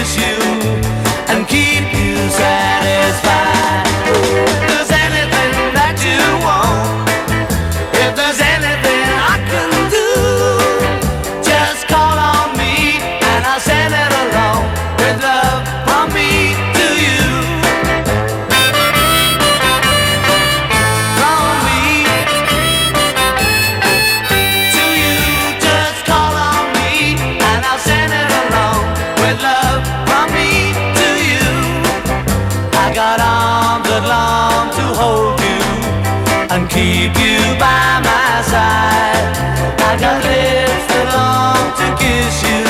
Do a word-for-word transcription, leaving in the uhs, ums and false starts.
kiss you and keep you satisfied. If there's anything that you want, if there's anything I can do, just call on me and I'll send it along with love from me to you. From me to you, just call on me and I'll send it along with love from me to you. I got arms that long to hold you and keep you by my side. I got lips that long to kiss you